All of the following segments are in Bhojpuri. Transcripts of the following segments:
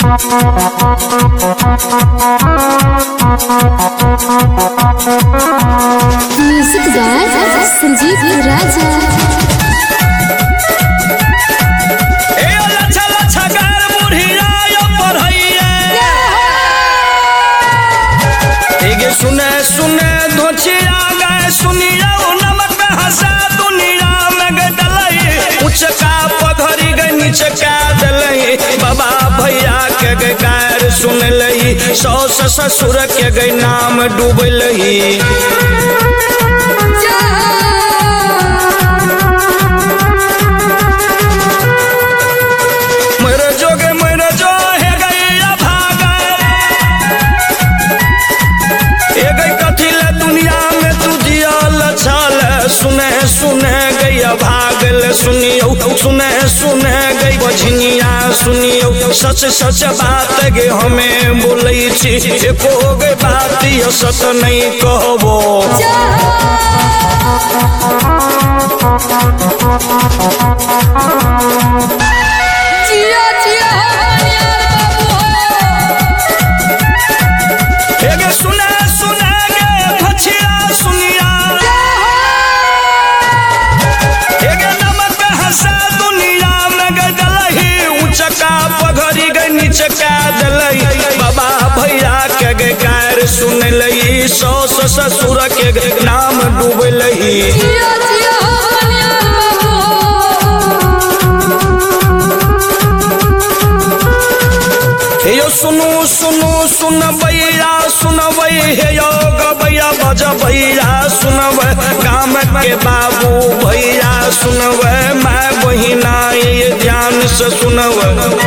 म्यूजिक गाय संजीव राजा। सुने सुने धोचिया गए सुनिया नमक में हंसा दुनिया में गए डलई उचका पधरी गए नीचका डलई बाबा भैया के गए गायर सुन लई सौस ससुर के गए नाम डूब लई सुने सुने गैया भागल सुनियो सुने सुने गई बझनिया सुनियो सच सच बात गे हमें बोलै छी एको गई बात यो सच नहीं कहबो जिया जिया एगे सुने सुने गे भछिया सुनिया पगड़ी गई नीचका दलई बाबा भैया के गे गायर सुन लई सौस ससुर के गे नाम डूब लई यो सुनु सुनु सुन भैया सुनबई हे यो गबैया बज भैया सुनब गाम के बाबू भैया सुनब मैं बहिना ये ध्यान से सुनब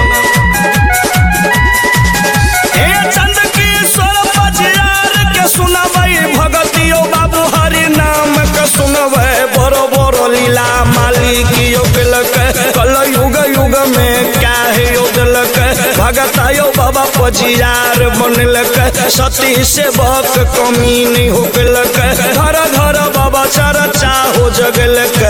भगतियो बाबू हरि नाम के सुनबे बड़ो बड़ो लीला मालिकियो केलक कल युग युग में क्या है योदलक भगतायो बाबा पजियार बनलक सती से बक कमी नहीं हो गलक धर धर बाबा चर्चा हो जगलक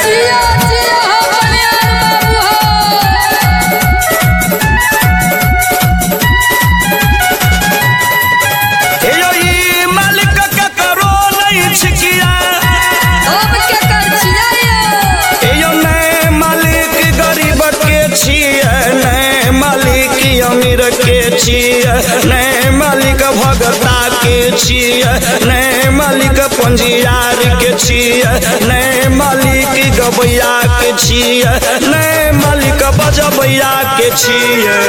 अमीर के छिए नए मालिक भगता के छिए नए मालिक पंजियार के छिए नए मालिक गबैया के छिए नए मालिक बजबैया के छिए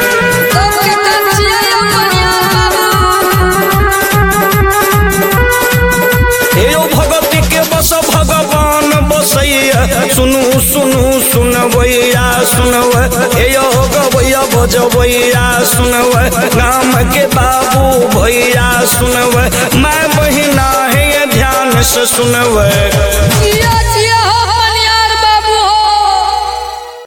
भगती के बस भगवान बसैया सुनू सुनू सुनबैया सुनब हे यो गबैया बजबैया सुनब गाम के बाबू भैया सुनब मैं बहिना है ध्यान से सुनब